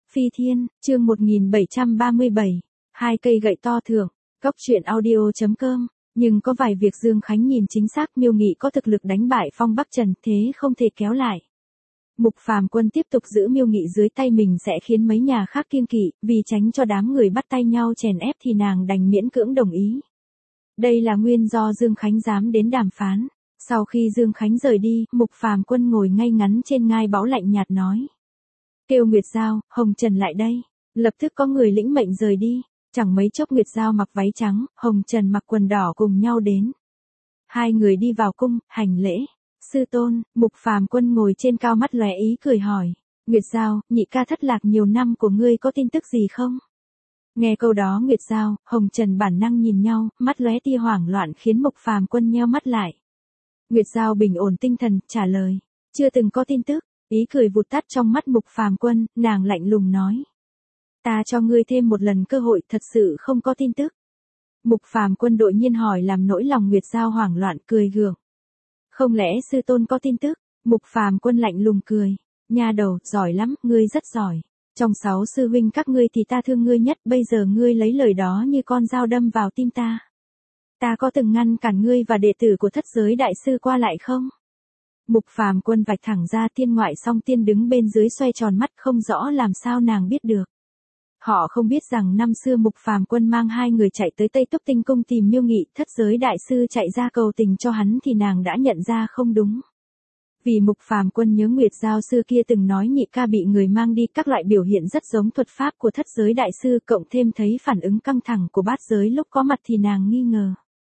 Phi Thiên, chương 1737, hai cây gậy to thưởng, Cốc truyện audio.com, nhưng có vài việc Dương Khánh nhìn chính xác Miêu Nghị có thực lực đánh bại Phong Bắc Trần thế không thể kéo lại. Mục Phàm Quân tiếp tục giữ Miêu Nghị dưới tay mình sẽ khiến mấy nhà khác kiêng kỵ, vì tránh cho đám người bắt tay nhau chèn ép thì nàng đành miễn cưỡng đồng ý. Đây là nguyên do Dương Khánh dám đến đàm phán. Sau khi Dương Khánh rời đi, Mục Phàm Quân ngồi ngay ngắn trên ngai báu lạnh nhạt nói. Kêu Nguyệt Giao, Hồng Trần lại đây. Lập tức có người lĩnh mệnh rời đi. Chẳng mấy chốc Nguyệt Giao mặc váy trắng, Hồng Trần mặc quần đỏ cùng nhau đến. Hai người đi vào cung, hành lễ. Sư tôn, Mục Phàm Quân ngồi trên cao mắt lóe ý cười hỏi. Nguyệt Giao, nhị ca thất lạc nhiều năm của ngươi có tin tức gì không? Nghe câu đó Nguyệt Giao, Hồng Trần bản năng nhìn nhau, mắt lóe tia hoảng loạn khiến Mục Phàm Quân nheo mắt lại. Nguyệt Giao bình ổn tinh thần, trả lời. Chưa từng có tin tức. Ý cười vụt tắt trong mắt Mục Phàm Quân, nàng lạnh lùng nói. Ta cho ngươi thêm một lần cơ hội, thật sự không có tin tức. Mục Phàm Quân đột nhiên hỏi làm nỗi lòng Nguyệt Giao hoảng loạn, cười gượng. Không lẽ sư tôn có tin tức? Mục Phàm Quân lạnh lùng cười. Nha đầu, giỏi lắm, ngươi rất giỏi. Trong 6 sư huynh các ngươi thì ta thương ngươi nhất, bây giờ ngươi lấy lời đó như con dao đâm vào tim ta. Ta có từng ngăn cản ngươi và đệ tử của Thất Giới Đại Sư qua lại không? Mục Phàm Quân vạch thẳng ra Tiên Ngoại Song Tiên đứng bên dưới xoay tròn mắt không rõ làm sao nàng biết được. Họ không biết rằng năm xưa Mục Phàm Quân mang hai người chạy tới Tây Túc Tinh Cung tìm Miêu Nghị, Thất Giới Đại Sư chạy ra cầu tình cho hắn thì nàng đã nhận ra không đúng. Vì Mục Phàm Quân nhớ Nguyệt Giao xưa kia từng nói nhị ca bị người mang đi, các loại biểu hiện rất giống thuật pháp của Thất Giới Đại Sư, cộng thêm thấy phản ứng căng thẳng của bát giới lúc có mặt thì nàng nghi ngờ.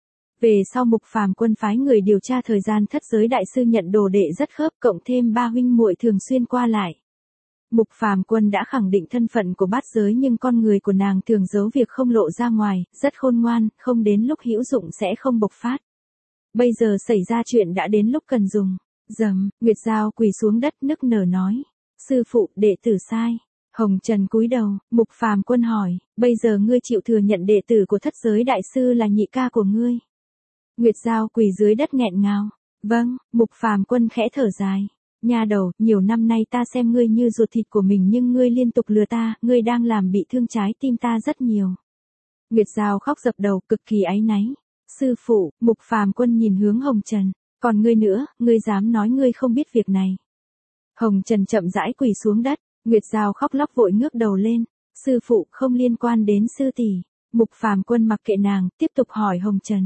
Về sau Mục Phàm Quân phái người điều tra thời gian Thất Giới Đại Sư nhận đồ đệ rất khớp, cộng thêm ba huynh muội thường xuyên qua lại. Mục Phàm Quân đã khẳng định thân phận của bát giới, nhưng con người của nàng thường giấu việc không lộ ra ngoài, rất khôn ngoan, không đến lúc hữu dụng sẽ không bộc phát. Bây giờ xảy ra chuyện đã đến lúc cần dùng. Dầm, Nguyệt Giao quỳ xuống đất nức nở nói. Sư phụ, đệ tử sai. Hồng Trần cúi đầu, Mục Phàm Quân hỏi, bây giờ ngươi chịu thừa nhận đệ tử của Thất Giới Đại Sư là nhị ca của ngươi? Nguyệt Giao quỳ dưới đất nghẹn ngào. Vâng, Mục Phàm Quân khẽ thở dài. Nha đầu, nhiều năm nay ta xem ngươi như ruột thịt của mình nhưng ngươi liên tục lừa ta, ngươi đang làm bị thương trái tim ta rất nhiều. Nguyệt Giao khóc dập đầu, cực kỳ áy náy. Sư phụ, Mục Phàm Quân nhìn hướng Hồng Trần. Còn ngươi nữa, ngươi dám nói ngươi không biết việc này? Hồng Trần chậm rãi quỳ xuống đất, Nguyệt Giao khóc lóc vội ngước đầu lên. Sư phụ, không liên quan đến sư tỷ. Mục Phàm Quân mặc kệ nàng, tiếp tục hỏi Hồng Trần.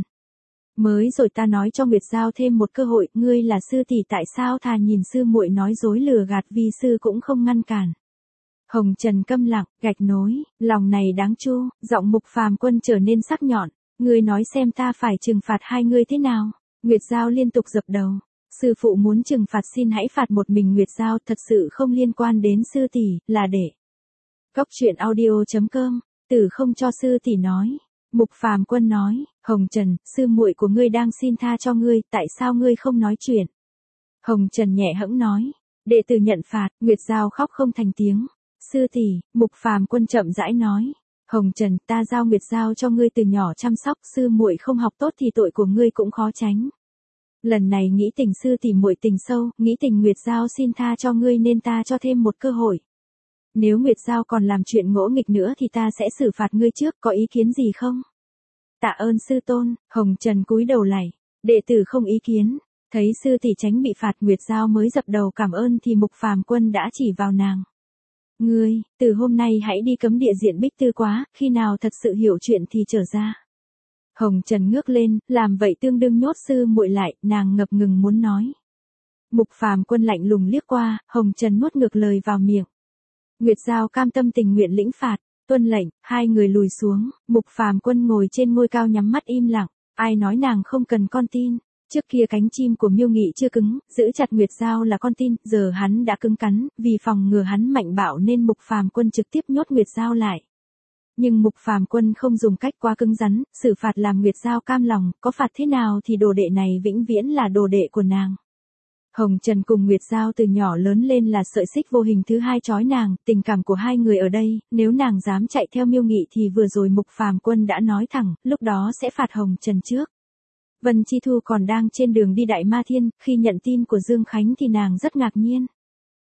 Mới rồi ta nói cho Nguyệt Giao thêm một cơ hội, ngươi là sư tỷ tại sao thà nhìn sư muội nói dối lừa gạt vi sư cũng không ngăn cản. Hồng Trần câm lặng, gạch nối, lòng này đáng chu, giọng Mục Phàm Quân trở nên sắc nhọn. Ngươi nói xem ta phải trừng phạt hai ngươi thế nào? Nguyệt Giao liên tục dập đầu. Sư phụ muốn trừng phạt xin hãy phạt một mình Nguyệt Giao, thật sự không liên quan đến sư tỷ, là để. Cốc truyện audio.com, tử không cho sư tỷ nói. Mục Phàm Quân nói, Hồng Trần, sư muội của ngươi đang xin tha cho ngươi, tại sao ngươi không nói chuyện? Hồng Trần nhẹ hẫng nói, đệ tử nhận phạt. Nguyệt Giao khóc không thành tiếng. Sư tỷ, Mục Phàm Quân chậm rãi nói. Hồng Trần, ta giao Nguyệt Giao cho ngươi từ nhỏ chăm sóc, sư muội không học tốt thì tội của ngươi cũng khó tránh. Lần này nghĩ tình sư tỷ muội tình sâu, nghĩ tình Nguyệt Giao xin tha cho ngươi nên ta cho thêm một cơ hội. Nếu Nguyệt Giao còn làm chuyện ngỗ nghịch nữa thì ta sẽ xử phạt ngươi trước, có ý kiến gì không? Tạ ơn sư tôn. Hồng Trần cúi đầu lạy. Đệ tử không ý kiến. Thấy sư tỷ tránh bị phạt, Nguyệt Giao mới dập đầu cảm ơn thì Mục Phàm Quân đã chỉ vào nàng. Ngươi, từ hôm nay hãy đi cấm địa diện Bích Tư Quá, khi nào thật sự hiểu chuyện thì trở ra. Hồng Trần ngước lên, làm vậy tương đương nhốt sư muội lại, nàng ngập ngừng muốn nói. Mục Phàm Quân lạnh lùng liếc qua, Hồng Trần nuốt ngược lời vào miệng. Nguyệt Giao cam tâm tình nguyện lĩnh phạt, tuân lệnh, hai người lùi xuống, Mục Phàm Quân ngồi trên ngôi cao nhắm mắt im lặng, ai nói nàng không cần con tin. Trước kia cánh chim của Miêu Nghị chưa cứng, giữ chặt Nguyệt Giao là con tin, giờ hắn đã cứng cắn, vì phòng ngừa hắn mạnh bạo nên Mục Phàm Quân trực tiếp nhốt Nguyệt Giao lại. Nhưng Mục Phàm Quân không dùng cách quá cứng rắn, xử phạt làm Nguyệt Giao cam lòng, có phạt thế nào thì đồ đệ này vĩnh viễn là đồ đệ của nàng. Hồng Trần cùng Nguyệt Giao từ nhỏ lớn lên là sợi xích vô hình thứ hai trói nàng, tình cảm của hai người ở đây, nếu nàng dám chạy theo Miêu Nghị thì vừa rồi Mục Phàm Quân đã nói thẳng, lúc đó sẽ phạt Hồng Trần trước. Vân Chi Thu còn đang trên đường đi Đại Ma Thiên, khi nhận tin của Dương Khánh thì nàng rất ngạc nhiên.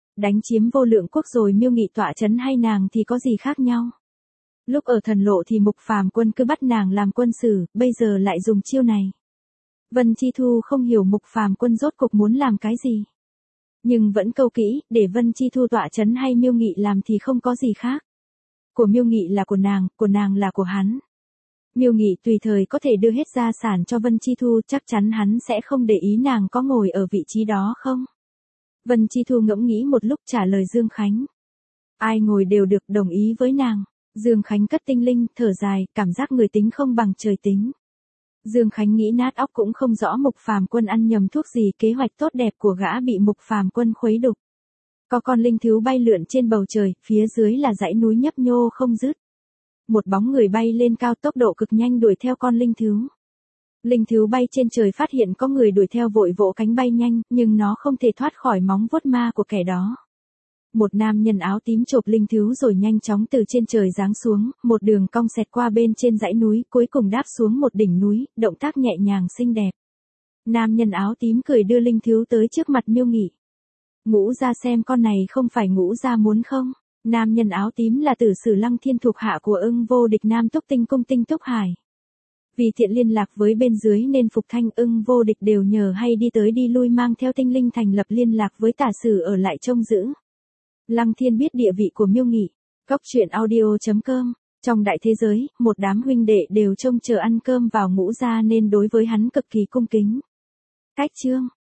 Đánh chiếm vô lượng quốc rồi Miêu Nghị tọa chấn hay nàng thì có gì khác nhau. Lúc ở Thần Lộ thì Mục Phàm Quân cứ bắt nàng làm quân sử, bây giờ lại dùng chiêu này. Vân Chi Thu không hiểu Mục Phàm Quân rốt cục muốn làm cái gì. Nhưng vẫn câu kỹ, để Vân Chi Thu tọa chấn hay Miêu Nghị làm thì không có gì khác. Của Miêu Nghị là của nàng là của hắn. Miêu Nghị tùy thời có thể đưa hết gia sản cho Vân Chi Thu, chắc chắn hắn sẽ không để ý nàng có ngồi ở vị trí đó không? Vân Chi Thu ngẫm nghĩ một lúc trả lời Dương Khánh. Ai ngồi đều được, đồng ý với nàng. Dương Khánh cất tinh linh, thở dài, cảm giác người tính không bằng trời tính. Dương Khánh nghĩ nát óc cũng không rõ Mục Phàm Quân ăn nhầm thuốc gì, kế hoạch tốt đẹp của gã bị Mục Phàm Quân khuấy đục. Có con linh thú bay lượn trên bầu trời, phía dưới là dãy núi nhấp nhô không dứt. Một bóng người bay lên cao, tốc độ cực nhanh đuổi theo con linh thú. Linh thú bay trên trời phát hiện có người đuổi theo vội vỗ cánh bay nhanh, nhưng nó không thể thoát khỏi móng vuốt ma của kẻ đó. Một nam nhân áo tím chộp linh thú rồi nhanh chóng từ trên trời giáng xuống, một đường cong xẹt qua bên trên dãy núi, cuối cùng đáp xuống một đỉnh núi, động tác nhẹ nhàng xinh đẹp. Nam nhân áo tím cười đưa linh thú tới trước mặt Miêu Nghị. Ngũ gia xem con này không phải Ngũ gia muốn không? Nam nhân áo tím là Tử Sử Lăng Thiên thuộc hạ của Ưng Vô Địch Nam Túc Tinh Cung Tinh Túc Hải. Vì thiện liên lạc với bên dưới nên Phục Thanh Ưng Vô Địch đều nhờ hay đi tới đi lui mang theo tinh linh thành lập liên lạc với Tả Sử ở lại trông giữ. Lăng Thiên biết địa vị của Miêu Nghị. Cốc truyện audio.com. Trong đại thế giới, một đám huynh đệ đều trông chờ ăn cơm vào Ngũ gia nên đối với hắn cực kỳ cung kính. Cách chương